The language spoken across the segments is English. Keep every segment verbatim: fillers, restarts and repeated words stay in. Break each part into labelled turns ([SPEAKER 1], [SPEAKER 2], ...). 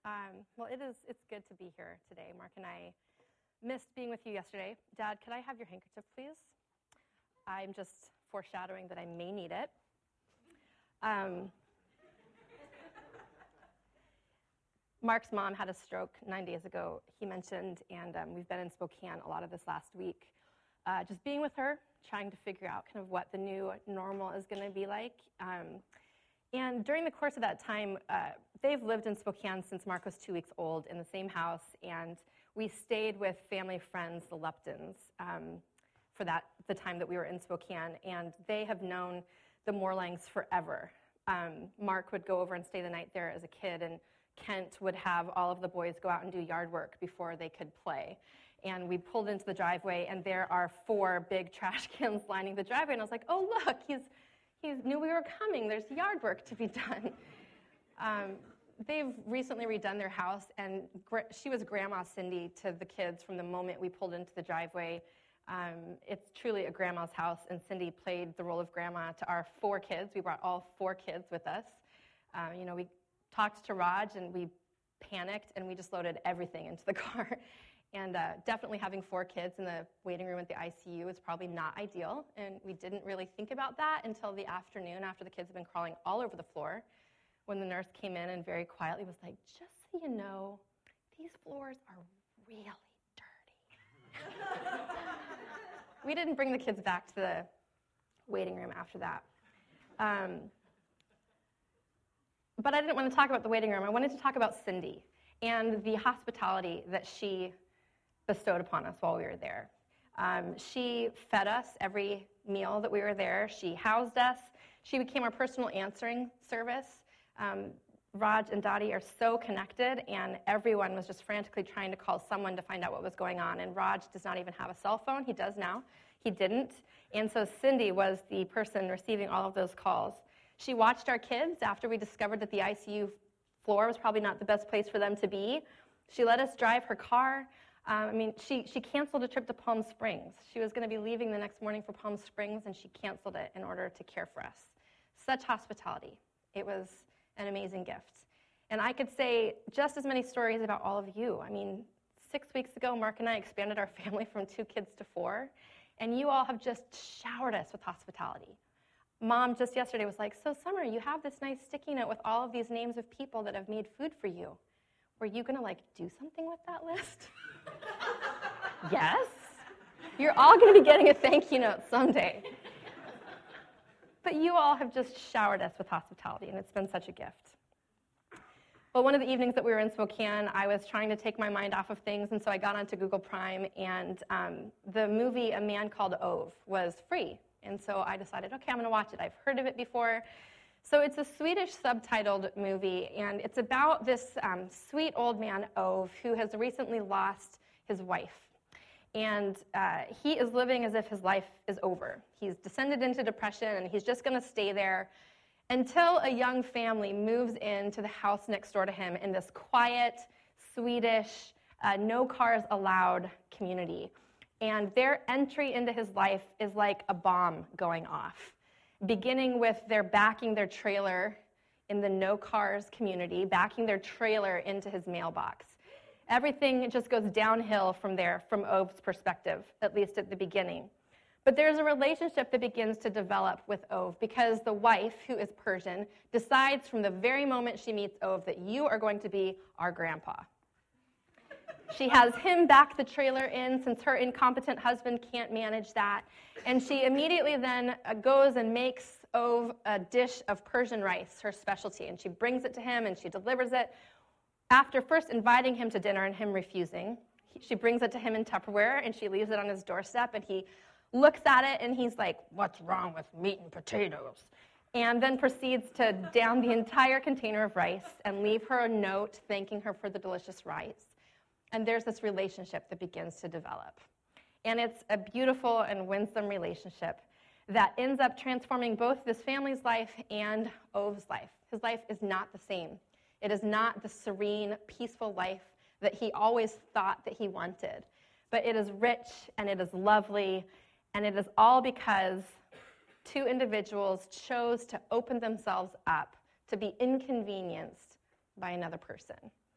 [SPEAKER 1] Um, well, it is, it's good to be here today. Mark and I missed being with you yesterday. Dad, could I have your handkerchief, please? I'm just foreshadowing that I may need it. Um, Mark's mom had a stroke nine days ago, he mentioned, and um, we've been in Spokane a lot of this last week. Uh, just being with her, trying to figure out kind of what the new normal is going to be like. Um, and during the course of that time, uh, they've lived in Spokane since Mark was two weeks old in the same house, and we stayed with family friends, the Luptons, um, for that the time that we were in Spokane, and they have known the Morlangs forever. Um, Mark would go over and stay the night there as a kid, and Kent would have all of the boys go out and do yard work before they could play. And we pulled into the driveway, and there are four big trash cans lining the driveway. And I was like, oh, look, he's, he knew we were coming. There's yard work to be done. Um, they've recently redone their house, and gra- she was Grandma Cindy to the kids from the moment we pulled into the driveway. Um, it's truly a grandma's house, and Cindy played the role of grandma to our four kids. We brought all four kids with us. Uh, you know, we talked to Raj, and we panicked, and we just loaded everything into the car. And uh, definitely having four kids in the waiting room at the I C U is probably not ideal, and we didn't really think about that until the afternoon after the kids had been crawling all over the floor, when the nurse came in and very quietly was like, just so you know, these floors are really dirty. We didn't bring the kids back to the waiting room after that. Um, But I didn't want to talk about the waiting room. I wanted to talk about Cindy and the hospitality that she bestowed upon us while we were there. Um, she fed us every meal that we were there. She housed us. She became our personal answering service. Um, Raj and Dottie are so connected, and everyone was just frantically trying to call someone to find out what was going on. And Raj does not even have a cell phone. He does now. He didn't. And so Cindy was the person receiving all of those calls. She watched our kids after we discovered that the I C U floor was probably not the best place for them to be. She let us drive her car. Um, I mean, she, she canceled a trip to Palm Springs. She was going to be leaving the next morning for Palm Springs, and she canceled it in order to care for us. Such hospitality. It was an amazing gift. And I could say just as many stories about all of you. I mean, six weeks ago, Mark and I expanded our family from two kids to four, and you all have just showered us with hospitality. Mom just yesterday was like, so Summer, you have this nice sticky note with all of these names of people that have made food for you. Were you going to, like, do something with that list? Yes. You're all going to be getting a thank you note someday. But you all have just showered us with hospitality, and it's been such a gift. Well, one of the evenings that we were in Spokane, I was trying to take my mind off of things, and so I got onto Google Prime, and um, the movie A Man Called Ove was free. And so I decided, okay, I'm going to watch it. I've heard of it before. So it's a Swedish subtitled movie, and it's about this um, sweet old man, Ove, who has recently lost his wife. And uh, he is living as if his life is over. He's descended into depression, and he's just going to stay there until a young family moves into the house next door to him in this quiet, Swedish, uh, no cars allowed community. And their entry into his life is like a bomb going off, beginning with their backing their trailer in the no cars community, backing their trailer into his mailbox. Everything just goes downhill from there, from Ove's perspective, at least at the beginning. But there's a relationship that begins to develop with Ove because the wife, who is Persian, decides from the very moment she meets Ove that you are going to be our grandpa. She has him back the trailer in since her incompetent husband can't manage that. And she immediately then goes and makes Ove a dish of Persian rice, her specialty. And she brings it to him and she delivers it. After first inviting him to dinner and him refusing, she brings it to him in Tupperware and she leaves it on his doorstep. And he looks at it and he's like, what's wrong with meat and potatoes? And then proceeds to down the entire container of rice and leave her a note thanking her for the delicious rice. And there's this relationship that begins to develop. And it's a beautiful and winsome relationship that ends up transforming both this family's life and Ove's life. His life is not the same. It is not the serene, peaceful life that he always thought that he wanted. But it is rich, and it is lovely, and it is all because two individuals chose to open themselves up to be inconvenienced by another person.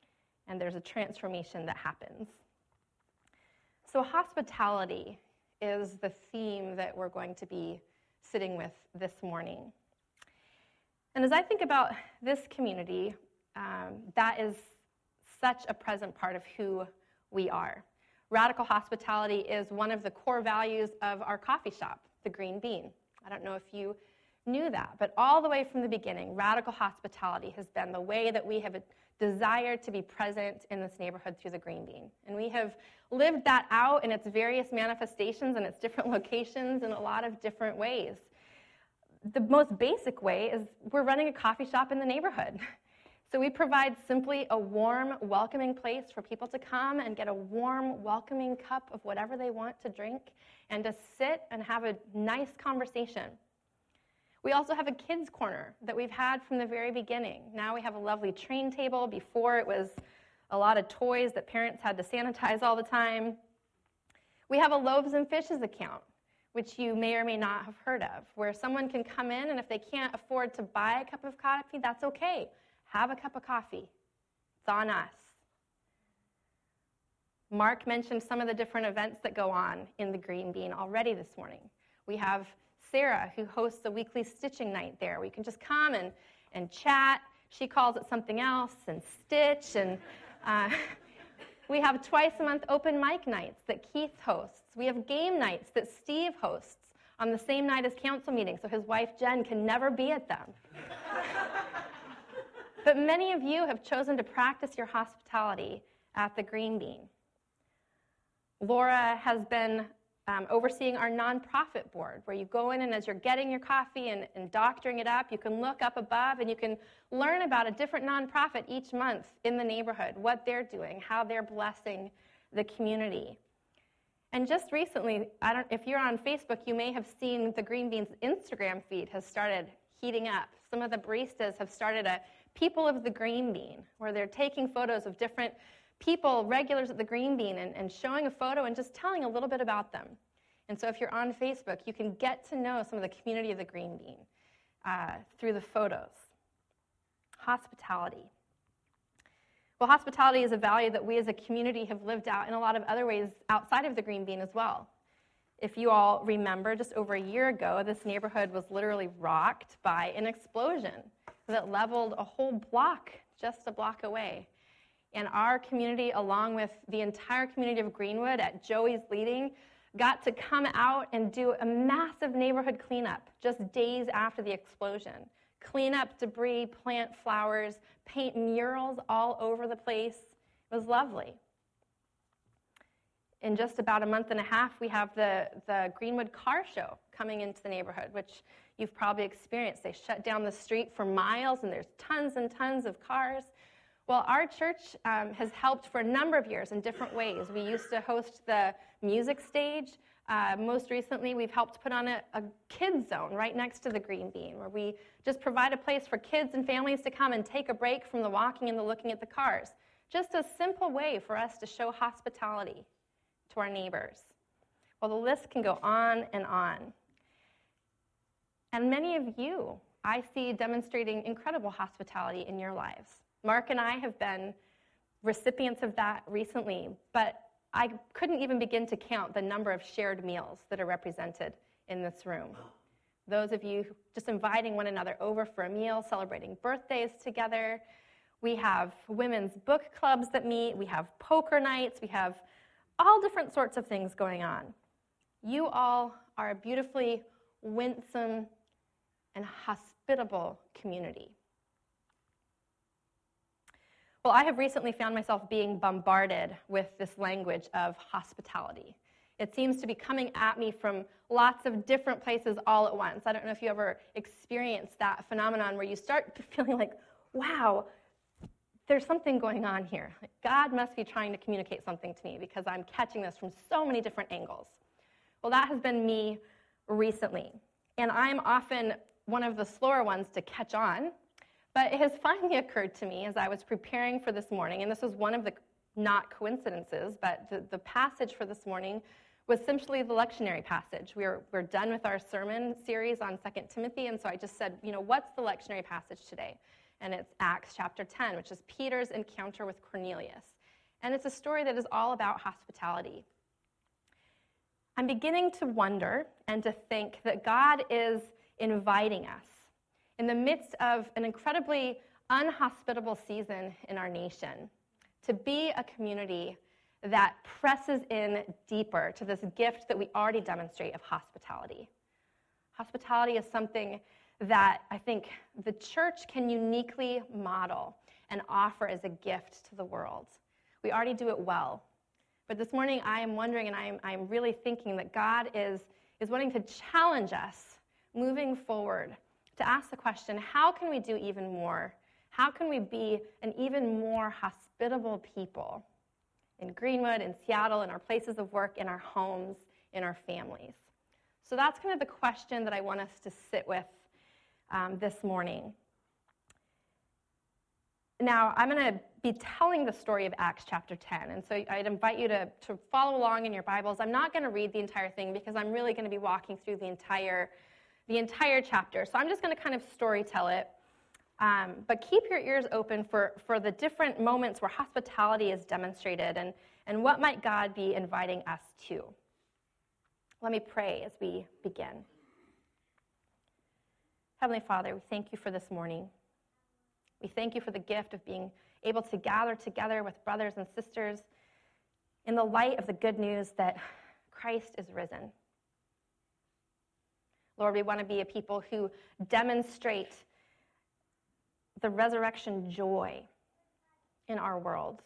[SPEAKER 1] and there's a transformation that happens. So hospitality is the theme that we're going to be sitting with this morning. And as I think about this community, um, that is such a present part of who we are. Radical hospitality is one of the core values of our coffee shop, the Green Bean. I don't know if you knew that, but all the way from the beginning, radical hospitality has been the way that we have desired to be present in this neighborhood through the Green Bean. And we have lived that out in its various manifestations and its different locations in a lot of different ways. The most basic way is we're running a coffee shop in the neighborhood. So we provide simply a warm, welcoming place for people to come and get a warm, welcoming cup of whatever they want to drink and to sit and have a nice conversation. We also have a kids' corner that we've had from the very beginning. Now we have a lovely train table. Before, it was a lot of toys that parents had to sanitize all the time. We have a loaves and fishes account, which you may or may not have heard of, where someone can come in, and if they can't afford to buy a cup of coffee, that's okay. Have a cup of coffee. It's on us. Mark mentioned some of the different events that go on in the Green Bean already this morning. We have Sarah, who hosts a weekly stitching night there. We can just come and, and chat. She calls it something else, and stitch. And uh, we have twice a month open mic nights that Keith hosts. We have game nights that Steve hosts on the same night as council meetings, so his wife Jen can never be at them. But many of you have chosen to practice your hospitality at the Green Bean. Laura has been um, overseeing our nonprofit board, where you go in and as you're getting your coffee and, and doctoring it up, you can look up above and you can learn about a different nonprofit each month in the neighborhood, what they're doing, how they're blessing the community. And just recently, I don't, if you're on Facebook, you may have seen the Green Bean's Instagram feed has started heating up. Some of the baristas have started a People of the Green Bean, where they're taking photos of different people, regulars at the Green Bean, and, and showing a photo and just telling a little bit about them. And so if you're on Facebook, you can get to know some of the community of the Green Bean uh, through the photos. Hospitality. Well, hospitality is a value that we as a community have lived out in a lot of other ways outside of the Green Bean as well. If you all remember, just over a year ago, this neighborhood was literally rocked by an explosion that leveled a whole block just a block away. And our community, along with the entire community of Greenwood at Joey's leading, got to come out and do a massive neighborhood cleanup just days after the explosion. Clean up debris, plant flowers, paint murals all over the place. It was lovely. In just about a month and a half, we have the, the Greenwood Car Show coming into the neighborhood, which you've probably experienced. They shut down the street for miles, and there's tons and tons of cars. Well, our church um, has helped for a number of years in different ways. We used to host the music stage. Uh, most recently, we've helped put on a, a kids zone right next to the Green Bean, where we just provide a place for kids and families to come and take a break from the walking and the looking at the cars. Just a simple way for us to show hospitality to our neighbors. Well, the list can go on and on. And many of you, I see demonstrating incredible hospitality in your lives. Mark and I have been recipients of that recently, but I couldn't even begin to count the number of shared meals that are represented in this room. Those of you just inviting one another over for a meal, celebrating birthdays together. We have women's book clubs that meet. We have poker nights. We have all different sorts of things going on. You all are a beautifully winsome and hospitable community. Well, I have recently found myself being bombarded with this language of hospitality. It seems to be coming at me from lots of different places all at once. I don't know if you ever experienced that phenomenon where you start feeling like, wow, there's something going on here. Like, God must be trying to communicate something to me because I'm catching this from so many different angles. Well, that has been me recently. And I'm often one of the slower ones to catch on. But it has finally occurred to me as I was preparing for this morning, and this was one of the not coincidences, but the, the passage for this morning was simply the lectionary passage. We're, we're done with our sermon series on Second Timothy, and so I just said, you know, what's the lectionary passage today? and it's Acts chapter ten, which is Peter's encounter with Cornelius. And it's a story that is all about hospitality. I'm beginning to wonder and to think that God is inviting us in the midst of an incredibly unhospitable season in our nation to be a community that presses in deeper to this gift that we already demonstrate of hospitality. Hospitality is something that I think the church can uniquely model and offer as a gift to the world. We already do it well. But this morning I am wondering, and I'm, I'm really thinking that God is, is wanting to challenge us moving forward to ask the question, how can we do even more? How can we be an even more hospitable people in Greenwood, in Seattle, in our places of work, in our homes, in our families? So that's kind of the question that I want us to sit with um, this morning. Now, I'm going to be telling the story of Acts chapter ten, and so I'd invite you to, to follow along in your Bibles. I'm not going to read the entire thing because I'm really going to be walking through the entire, the entire chapter. So I'm just going to kind of story tell it. Um, but keep your ears open for, for the different moments where hospitality is demonstrated and, and what might God be inviting us to. Let me pray as we begin. Heavenly Father, we thank you for this morning. We thank you for the gift of being able to gather together with brothers and sisters in the light of the good news that Christ is risen. Lord, we want to be a people who demonstrate the resurrection joy in our world.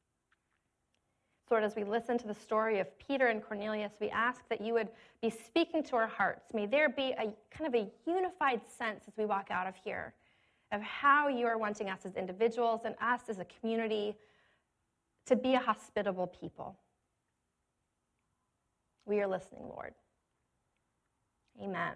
[SPEAKER 1] So Lord, as we listen to the story of Peter and Cornelius, we ask that you would be speaking to our hearts. May there be a kind of a unified sense as we walk out of here of how you are wanting us as individuals and us as a community to be a hospitable people. We are listening, Lord. Amen.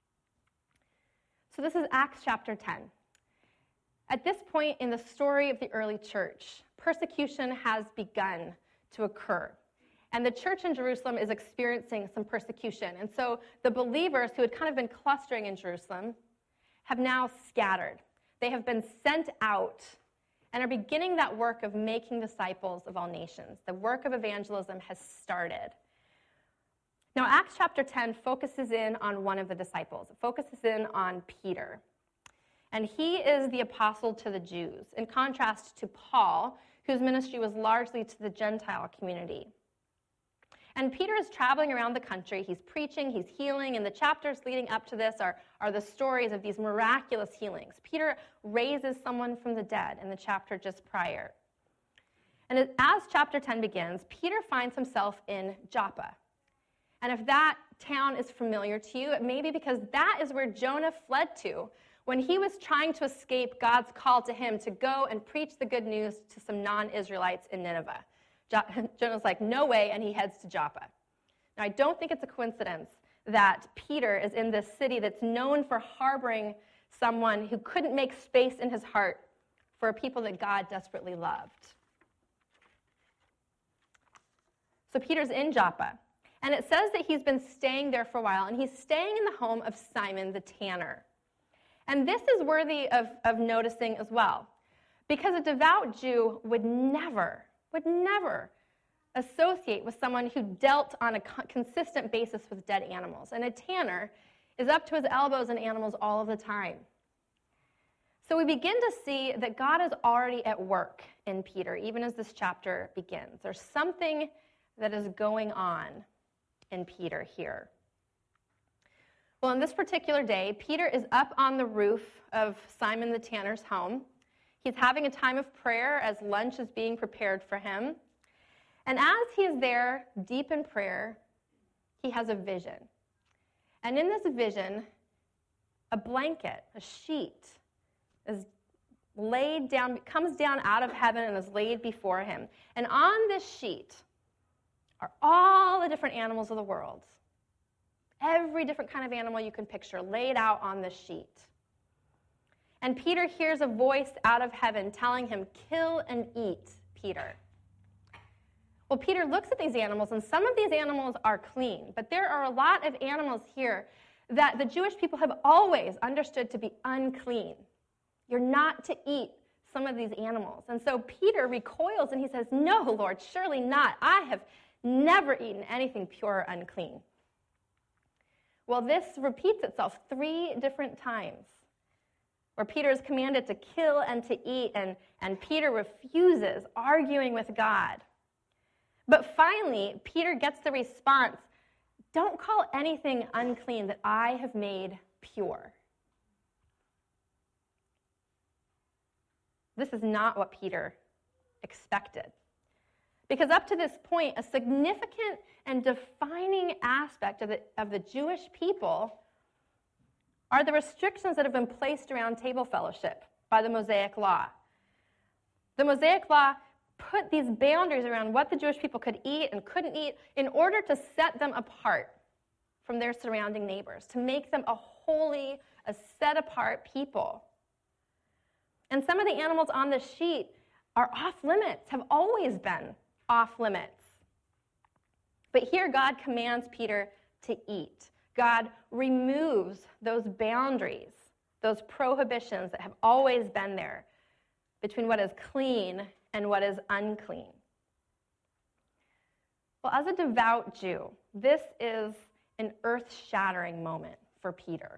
[SPEAKER 1] So this is Acts chapter ten. At this point in the story of the early church, persecution has begun to occur. And the church in Jerusalem is experiencing some persecution. And so the believers who had kind of been clustering in Jerusalem have now scattered. They have been sent out and are beginning that work of making disciples of all nations. The work of evangelism has started. Now, Acts chapter ten focuses in on one of the disciples. It focuses in on Peter. And he is the apostle to the Jews, in contrast to Paul, whose ministry was largely to the Gentile community. And Peter is traveling around the country. He's preaching, he's healing, and the chapters leading up to this are, are the stories of these miraculous healings. Peter raises someone from the dead in the chapter just prior. And as chapter ten begins, Peter finds himself in Joppa. And if that town is familiar to you, it may be because that is where Jonah fled to when he was trying to escape God's call to him to go and preach the good news to some non-Israelites in Nineveh. Jonah's like, no way, and he heads to Joppa. Now, I don't think it's a coincidence that Peter is in this city that's known for harboring someone who couldn't make space in his heart for a people that God desperately loved. So Peter's in Joppa, and it says that he's been staying there for a while, and he's staying in the home of Simon the tanner. And this is worthy of, of noticing as well, because a devout Jew would never, would never associate with someone who dealt on a co- consistent basis with dead animals. And a tanner is up to his elbows in animals all of the time. So we begin to see that God is already at work in Peter, even as this chapter begins. There's something that is going on in Peter here. Well, on this particular day, Peter is up on the roof of Simon the tanner's home. He's having a time of prayer as lunch is being prepared for him. And as he is there, deep in prayer, he has a vision. And in this vision, a blanket, a sheet, is laid down, comes down out of heaven and is laid before him. And on this sheet are all the different animals of the world. Every different kind of animal you can picture laid out on this sheet. And Peter hears a voice out of heaven telling him, kill and eat, Peter. Well, Peter looks at these animals, and some of these animals are clean, but there are a lot of animals here that the Jewish people have always understood to be unclean. You're not to eat some of these animals. And so Peter recoils and he says, no, Lord, surely not. I have never eaten anything pure or unclean. Well, this repeats itself three different times where Peter is commanded to kill and to eat, and, and Peter refuses, arguing with God. But finally, Peter gets the response, don't call anything unclean that I have made pure. This is not what Peter expected. Because up to this point, a significant and defining aspect of the, of the Jewish people are the restrictions that have been placed around table fellowship by the Mosaic Law. The Mosaic Law put these boundaries around what the Jewish people could eat and couldn't eat in order to set them apart from their surrounding neighbors, to make them a holy, a set-apart people. And some of the animals on the sheet are off limits, have always been off limits. But here God commands Peter to eat. God removes those boundaries, those prohibitions that have always been there between what is clean and what is unclean. Well, as a devout Jew, this is an earth-shattering moment for Peter.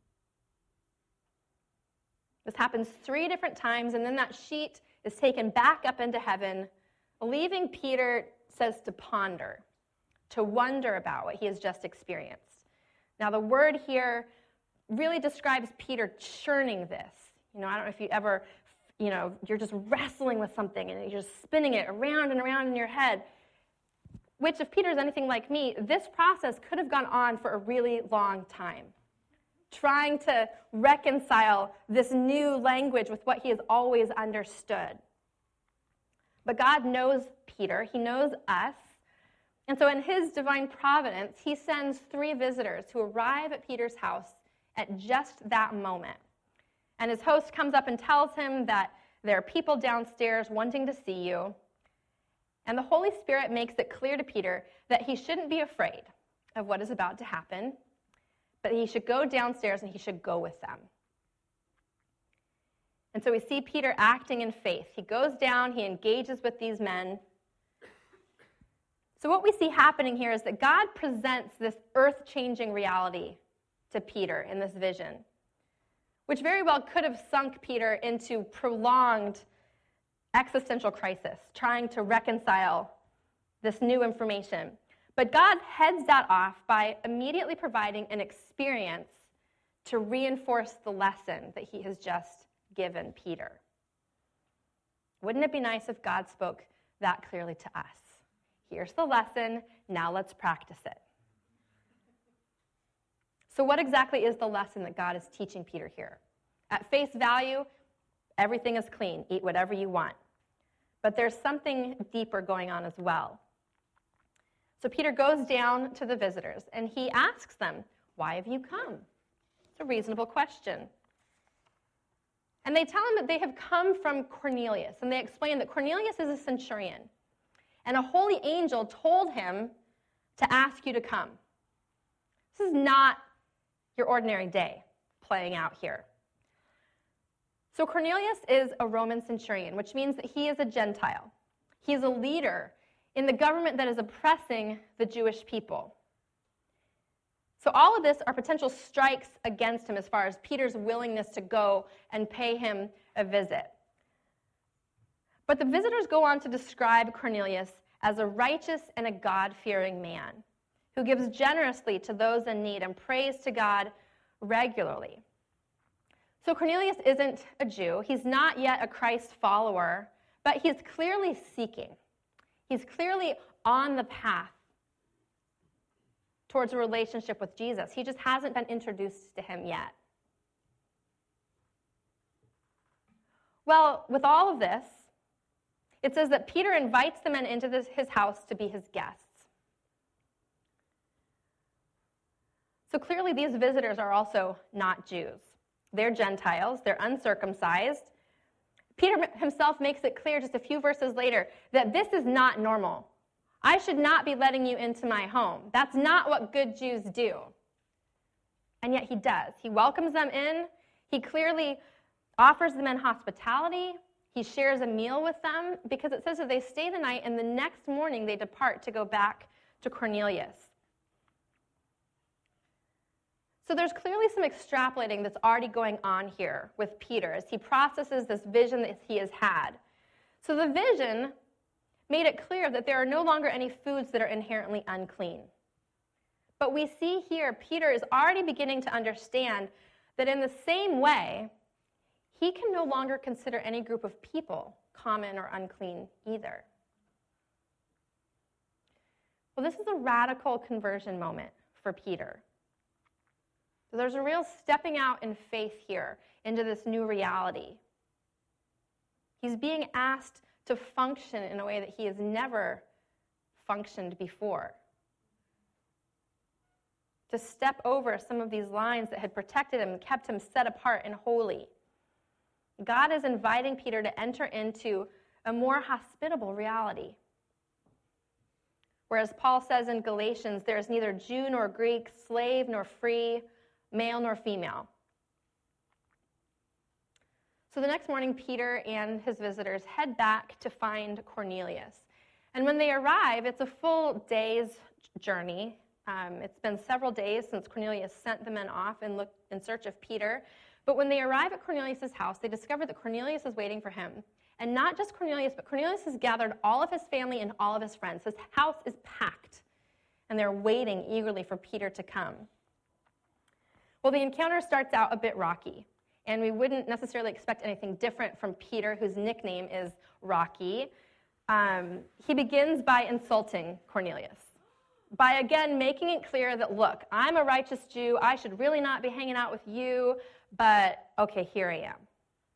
[SPEAKER 1] This happens three different times, and then that sheet is taken back up into heaven, leaving Peter, says, to ponder, to wonder about what he has just experienced. Now, the word here really describes Peter churning this. You know, I don't know if you ever, you know, you're just wrestling with something and you're just spinning it around and around in your head, which, if Peter's anything like me, this process could have gone on for a really long time, trying to reconcile this new language with what he has always understood. But God knows Peter. He knows us. And so in his divine providence, he sends three visitors who arrive at Peter's house at just that moment. And his host comes up and tells him that there are people downstairs wanting to see you. And the Holy Spirit makes it clear to Peter that he shouldn't be afraid of what is about to happen, but he should go downstairs and he should go with them. And so we see Peter acting in faith. He goes down, he engages with these men. So what we see happening here is that God presents this earth-changing reality to Peter in this vision, which very well could have sunk Peter into prolonged existential crisis, trying to reconcile this new information. But God heads that off by immediately providing an experience to reinforce the lesson that he has just given Peter. Wouldn't it be nice if God spoke that clearly to us? Here's the lesson, now let's practice it. So what exactly is the lesson that God is teaching Peter here? At face value, everything is clean. Eat whatever you want. But there's something deeper going on as well. So Peter goes down to the visitors, and he asks them, why have you come? It's a reasonable question. And they tell him that they have come from Cornelius, and they explain that Cornelius is a centurion, and a holy angel told him to ask you to come. This is not your ordinary day playing out here. So Cornelius is a Roman centurion, which means that he is a Gentile. He is a leader in the government that is oppressing the Jewish people. So all of this are potential strikes against him as far as Peter's willingness to go and pay him a visit. But the visitors go on to describe Cornelius as a righteous and a God-fearing man who gives generously to those in need and prays to God regularly. So Cornelius isn't a Jew. He's not yet a Christ follower, but he's clearly seeking. He's clearly on the path towards a relationship with Jesus. He just hasn't been introduced to him yet. Well, with all of this, it says that Peter invites the men into this, his house to be his guests. So clearly these visitors are also not Jews. They're Gentiles, they're uncircumcised. Peter himself makes it clear just a few verses later that this is not normal. I should not be letting you into my home. That's not what good Jews do. And yet he does. He welcomes them in. He clearly offers the men hospitality. He shares a meal with them because it says that they stay the night and the next morning they depart to go back to Cornelius. So there's clearly some extrapolating that's already going on here with Peter as he processes this vision that he has had. So the vision made it clear that there are no longer any foods that are inherently unclean. But we see here Peter is already beginning to understand that in the same way, he can no longer consider any group of people common or unclean either. Well, this is a radical conversion moment for Peter. So there's a real stepping out in faith here into this new reality. He's being asked to function in a way that he has never functioned before. To step over some of these lines that had protected him and kept him set apart and holy. God is inviting Peter to enter into a more hospitable reality. Whereas Paul says in Galatians, there is neither Jew nor Greek, slave nor free, male nor female. So the next morning, Peter and his visitors head back to find Cornelius. And when they arrive, it's a full day's journey. Um, it's been several days since Cornelius sent the men off in, look, in search of Peter. But when they arrive at Cornelius' house, they discover that Cornelius is waiting for him. And not just Cornelius, but Cornelius has gathered all of his family and all of his friends. His house is packed, and they're waiting eagerly for Peter to come. Well, the encounter starts out a bit rocky, and we wouldn't necessarily expect anything different from Peter, whose nickname is Rocky. Um, he begins by insulting Cornelius, by again making it clear that, look, I'm a righteous Jew, I should really not be hanging out with you, but okay, here I am.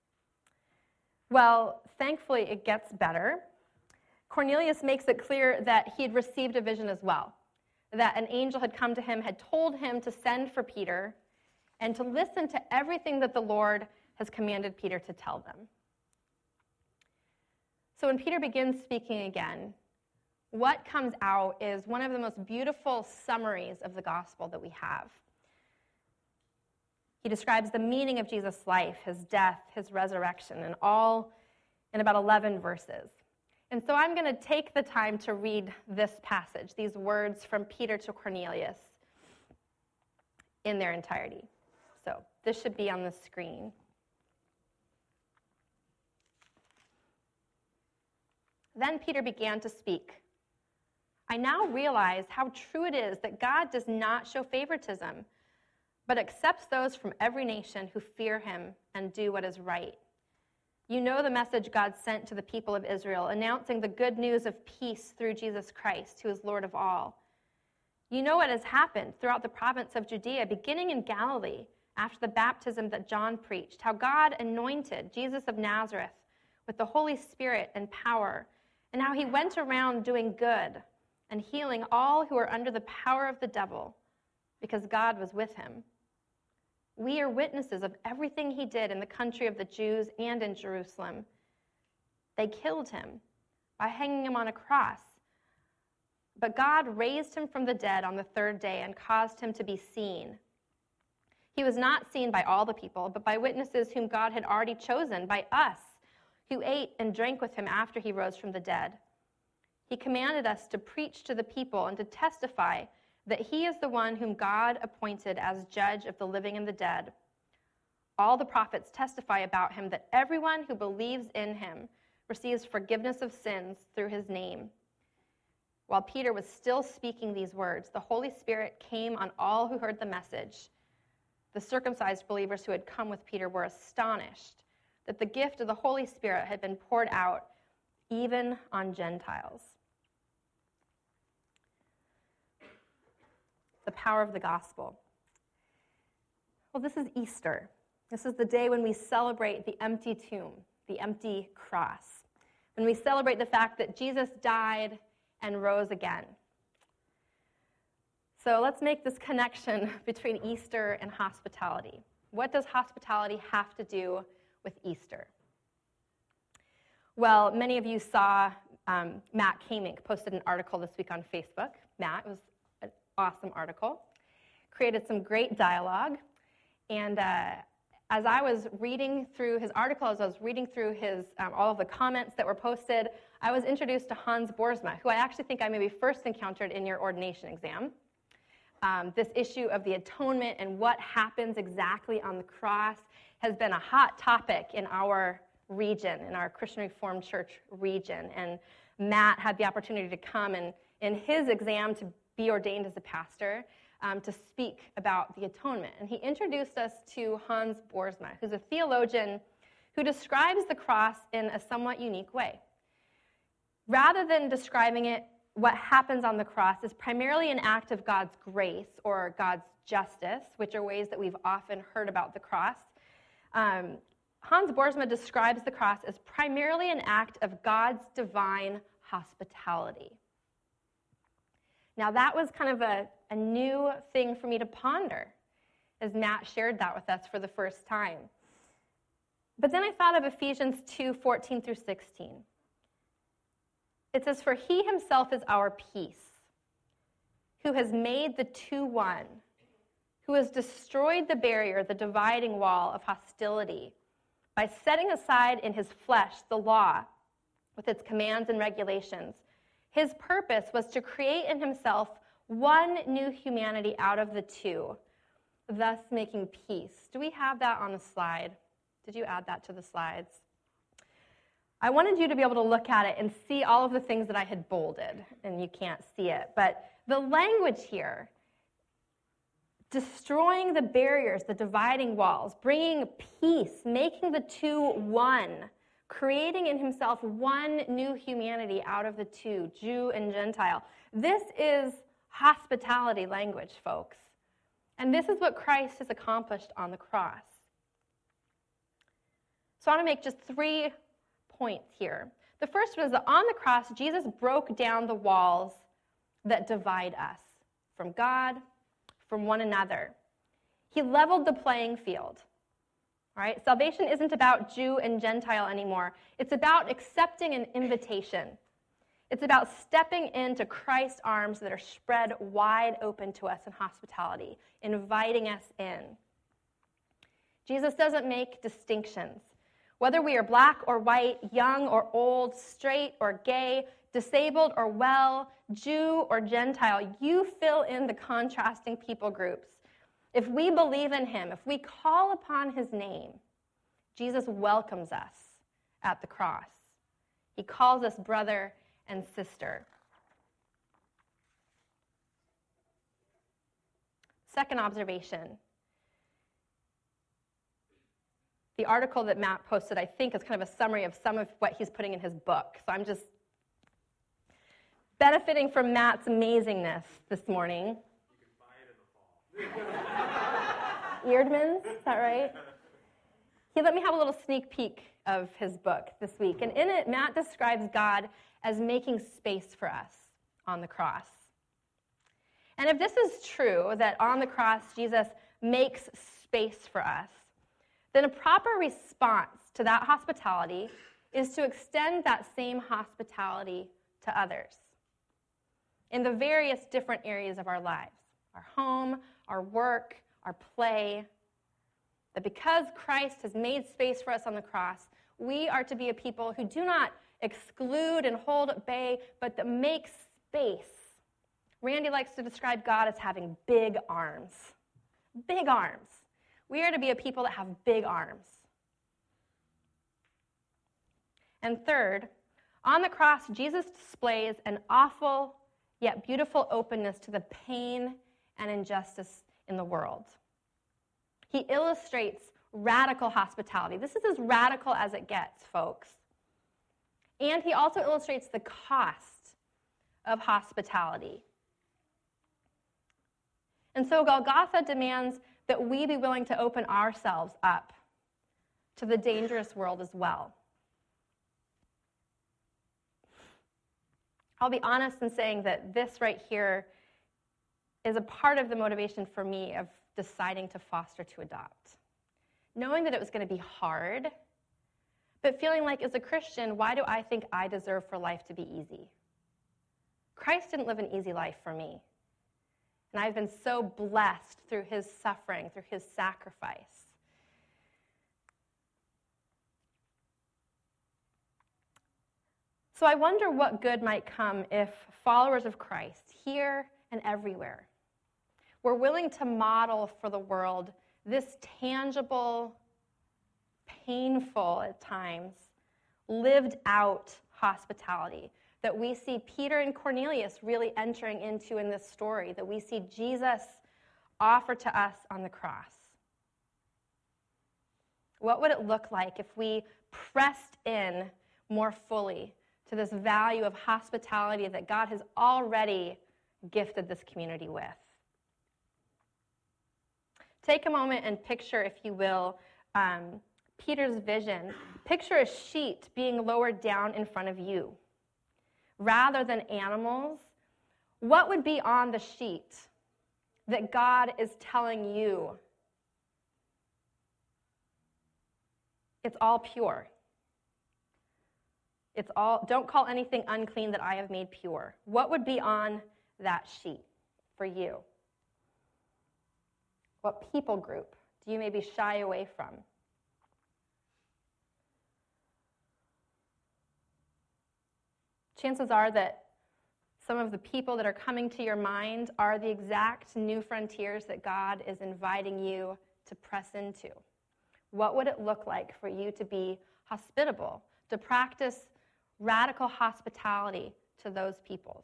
[SPEAKER 1] Well, thankfully it gets better. Cornelius makes it clear that he had received a vision as well, that an angel had come to him, had told him to send for Peter, and to listen to everything that the Lord has commanded Peter to tell them. So when Peter begins speaking again, what comes out is one of the most beautiful summaries of the gospel that we have. He describes the meaning of Jesus' life, his death, his resurrection, and all in about eleven verses. And so I'm going to take the time to read this passage, these words from Peter to Cornelius, in their entirety. So this should be on the screen. Then Peter began to speak. I now realize how true it is that God does not show favoritism, but accepts those from every nation who fear him and do what is right. You know the message God sent to the people of Israel, announcing the good news of peace through Jesus Christ, who is Lord of all. You know what has happened throughout the province of Judea, beginning in Galilee, after the baptism that John preached, how God anointed Jesus of Nazareth with the Holy Spirit and power, and how he went around doing good and healing all who are under the power of the devil, because God was with him. We are witnesses of everything he did in the country of the Jews and in Jerusalem. They killed him by hanging him on a cross, but God raised him from the dead on the third day and caused him to be seen. He was not seen by all the people, but by witnesses whom God had already chosen, by us, who ate and drank with him after he rose from the dead. He commanded us to preach to the people and to testify that he is the one whom God appointed as judge of the living and the dead. All the prophets testify about him that everyone who believes in him receives forgiveness of sins through his name. While Peter was still speaking these words, the Holy Spirit came on all who heard the message. The circumcised believers who had come with Peter were astonished that the gift of the Holy Spirit had been poured out even on Gentiles. The power of the gospel. Well, this is Easter. This is the day when we celebrate the empty tomb, the empty cross, when we celebrate the fact that Jesus died and rose again. So let's make this connection between Easter and hospitality. What does hospitality have to do with Easter? Well, many of you saw um, Matt Kamink posted an article this week on Facebook. Matt, it was awesome article, created some great dialogue, and uh, as I was reading through his article, as I was reading through his um, all of the comments that were posted, I was introduced to Hans Boersma, who I actually think I maybe first encountered in your ordination exam. Um, this issue of the atonement and what happens exactly on the cross has been a hot topic in our region, in our Christian Reformed Church region. And Matt had the opportunity to come and in his exam to be ordained as a pastor, um, to speak about the atonement. And he introduced us to Hans Boersma, who's a theologian who describes the cross in a somewhat unique way. Rather than describing it, what happens on the cross is primarily an act of God's grace or God's justice, which are ways that we've often heard about the cross. Um, Hans Boersma describes the cross as primarily an act of God's divine hospitality. Now, that was kind of a, a new thing for me to ponder as Matt shared that with us for the first time. But then I thought of Ephesians two, fourteen through sixteen. It says, "For he himself is our peace, who has made the two one, who has destroyed the barrier, the dividing wall of hostility, by setting aside in his flesh the law with its commands and regulations. His purpose was to create in himself one new humanity out of the two, thus making peace." Do we have that on the slide? Did you add that to the slides? I wanted you to be able to look at it and see all of the things that I had bolded, and you can't see it. But the language here, destroying the barriers, the dividing walls, bringing peace, making the two one, creating in himself one new humanity out of the two, Jew and Gentile. This is hospitality language, folks. And this is what Christ has accomplished on the cross. So I want to make just three points here. The first one is that on the cross, Jesus broke down the walls that divide us from God, from one another. He leveled the playing field. All right? Salvation isn't about Jew and Gentile anymore. It's about accepting an invitation. It's about stepping into Christ's arms that are spread wide open to us in hospitality, inviting us in. Jesus doesn't make distinctions. Whether we are black or white, young or old, straight or gay, disabled or well, Jew or Gentile, you fill in the contrasting people groups. If we believe in him, if we call upon his name, Jesus welcomes us at the cross. He calls us brother and sister. Second observation. The article that Matt posted, I think, is kind of a summary of some of what he's putting in his book. So I'm just benefiting from Matt's amazingness this morning.
[SPEAKER 2] You can buy it in the fall.
[SPEAKER 1] Eerdmans, is that right? He let me have a little sneak peek of his book this week. And in it, Matt describes God as making space for us on the cross. And if this is true, that on the cross Jesus makes space for us, then a proper response to that hospitality is to extend that same hospitality to others in the various different areas of our lives, our home, our work, our play, that because Christ has made space for us on the cross, we are to be a people who do not exclude and hold at bay, but that make space. Randy likes to describe God as having big arms. Big arms. We are to be a people that have big arms. And third, on the cross, Jesus displays an awful yet beautiful openness to the pain and injustice in the world. He illustrates radical hospitality. This is as radical as it gets, folks. And he also illustrates the cost of hospitality. And so Golgotha demands that we be willing to open ourselves up to the dangerous world as well. I'll be honest in saying that this right here is a part of the motivation for me of deciding to foster to adopt. Knowing that it was going to be hard, but feeling like as a Christian, why do I think I deserve for life to be easy? Christ didn't live an easy life for me. And I've been so blessed through his suffering, through his sacrifice. So I wonder what good might come if followers of Christ, here and everywhere, were willing to model for the world this tangible, painful at times, lived out hospitality that we see Peter and Cornelius really entering into in this story, that we see Jesus offer to us on the cross. What would it look like if we pressed in more fully to this value of hospitality that God has already gifted this community with? Take a moment and picture, if you will, um, Peter's vision. Picture a sheet being lowered down in front of you. Rather than animals, what would be on the sheet that God is telling you? It's all pure. It's all, don't call anything unclean that I have made pure. What would be on that sheet for you? What people group do you maybe shy away from? Chances are that some of the people that are coming to your mind are the exact new frontiers that God is inviting you to press into. What would it look like for you to be hospitable, to practice radical hospitality to those peoples?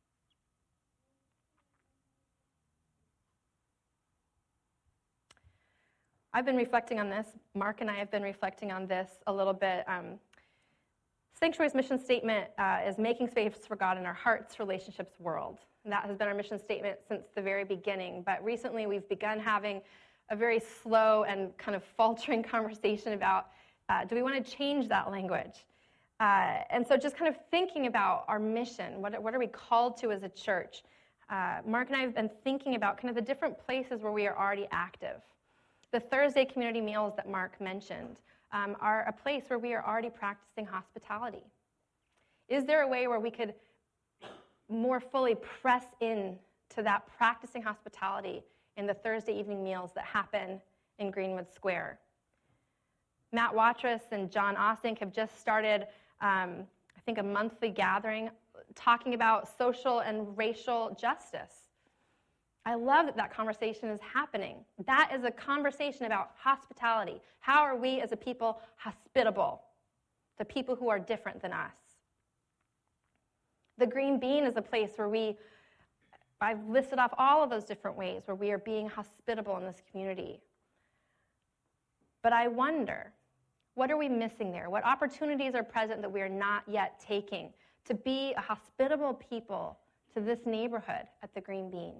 [SPEAKER 1] I've been reflecting on this. Mark and I have been reflecting on this a little bit. Um, Sanctuary's mission statement uh, is making space for God in our hearts, relationships, world. And that has been our mission statement since the very beginning. But recently we've begun having a very slow and kind of faltering conversation about, uh, do we want to change that language? Uh, and so just kind of thinking about our mission, what, what are we called to as a church? Uh, Mark and I have been thinking about kind of the different places where we are already active. The Thursday community meals that Mark mentioned um, are a place where we are already practicing hospitality. Is there a way where we could more fully press in to that practicing hospitality in the Thursday evening meals that happen in Greenwood Square? Matt Watrous and John Ostink have just started, um, I think, a monthly gathering talking about social and racial justice. I love that that conversation is happening. That is a conversation about hospitality. How are we as a people hospitable to people who are different than us? The Green Bean is a place where we, I've listed off all of those different ways where we are being hospitable in this community. But I wonder, what are we missing there? What opportunities are present that we are not yet taking to be a hospitable people to this neighborhood at the Green Bean?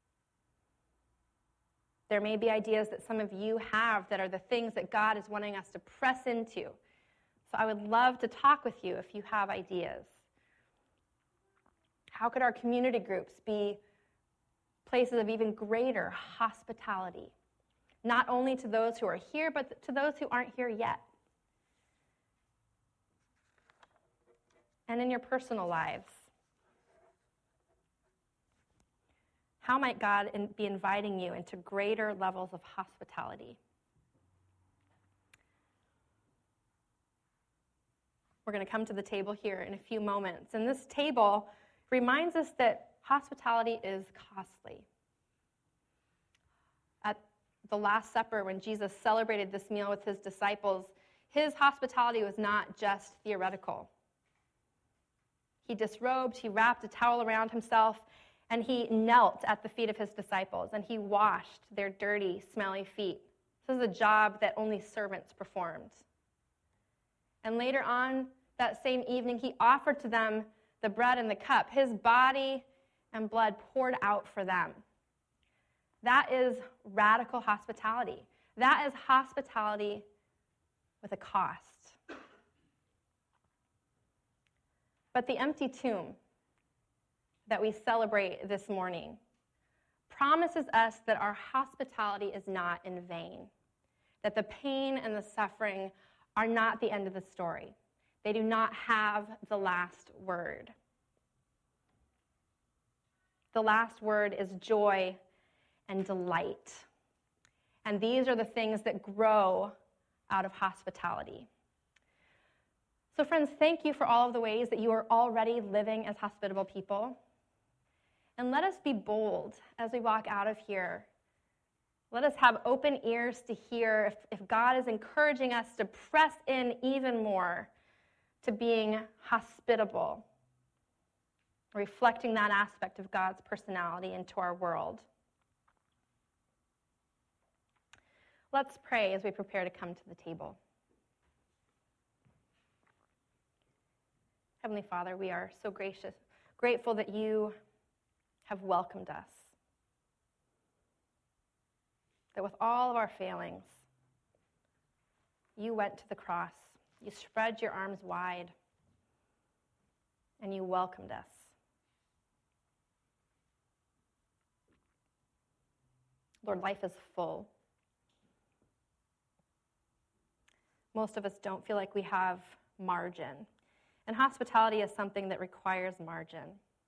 [SPEAKER 1] There may be ideas that some of you have that are the things that God is wanting us to press into. So I would love to talk with you if you have ideas. How could our community groups be places of even greater hospitality? Not only to those who are here, but to those who aren't here yet. And in your personal lives. How might God be inviting you into greater levels of hospitality? We're going to come to the table here in a few moments. And this table reminds us that hospitality is costly. At the Last Supper, when Jesus celebrated this meal with his disciples, his hospitality was not just theoretical. He disrobed, he wrapped a towel around himself, and he knelt at the feet of his disciples, and he washed their dirty, smelly feet. This is a job that only servants performed. And later on that same evening, he offered to them the bread and the cup, his body and blood poured out for them. That is radical hospitality. That is hospitality with a cost. But the empty tomb that we celebrate this morning promises us that our hospitality is not in vain, that the pain and the suffering are not the end of the story. They do not have the last word. The last word is joy and delight. And these are the things that grow out of hospitality. So friends, thank you for all of the ways that you are already living as hospitable people. And let us be bold as we walk out of here. Let us have open ears to hear if, if God is encouraging us to press in even more to being hospitable, reflecting that aspect of God's personality into our world. Let's pray as we prepare to come to the table. Heavenly Father, we are so gracious, grateful that you have welcomed us. That with all of our failings, you went to the cross, you spread your arms wide, and you welcomed us. Lord, life is full. Most of us don't feel like we have margin. And hospitality is something that requires margin.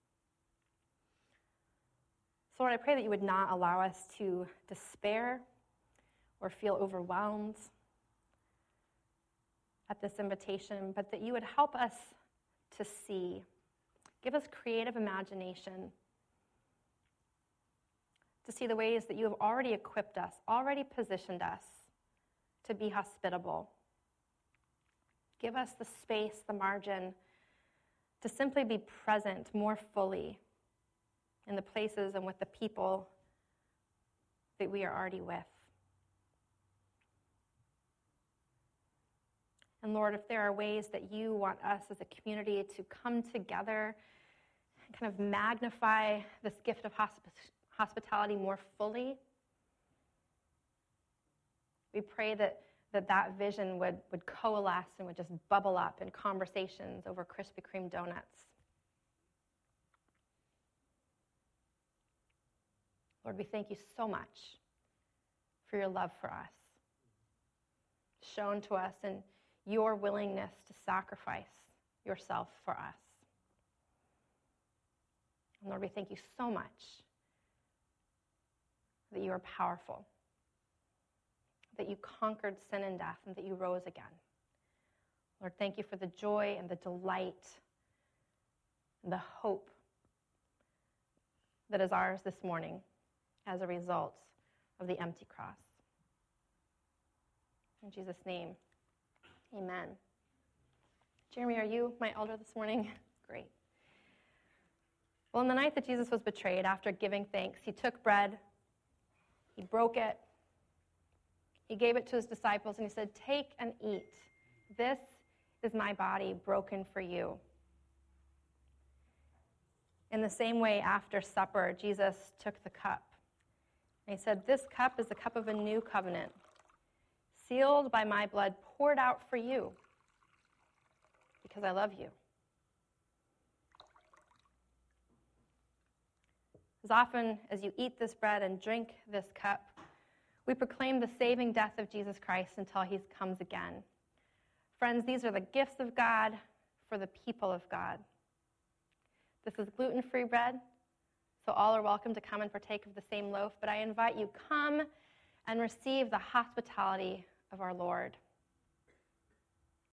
[SPEAKER 1] So Lord, I pray that you would not allow us to despair or feel overwhelmed at this invitation, but that you would help us to see. Give us creative imagination to see the ways that you have already equipped us, already positioned us to be hospitable. Give us the space, the margin, to simply be present more fully in the places and with the people that we are already with. And Lord, if there are ways that you want us as a community to come together and kind of magnify this gift of hosp- hospitality more fully, we pray that that that vision would, would coalesce and would just bubble up in conversations over Krispy Kreme donuts. Lord, we thank you so much for your love for us, shown to us in your willingness to sacrifice yourself for us. And Lord, we thank you so much that you are powerful, that you conquered sin and death, and that you rose again. Lord, thank you for the joy and the delight and the hope that is ours this morning as a result of the empty cross. In Jesus' name, amen. Jeremy, are you my elder this morning? Great. Well, on the night that Jesus was betrayed, after giving thanks, he took bread, he broke it, he gave it to his disciples, and he said, "Take and eat. This is my body broken for you." In the same way, after supper, Jesus took the cup. And he said, "This cup is the cup of a new covenant, sealed by my blood poured out for you, because I love you." As often as you eat this bread and drink this cup, we proclaim the saving death of Jesus Christ until he comes again. Friends, these are the gifts of God for the people of God. This is gluten-free bread, so all are welcome to come and partake of the same loaf, but I invite you, come and receive the hospitality of our Lord.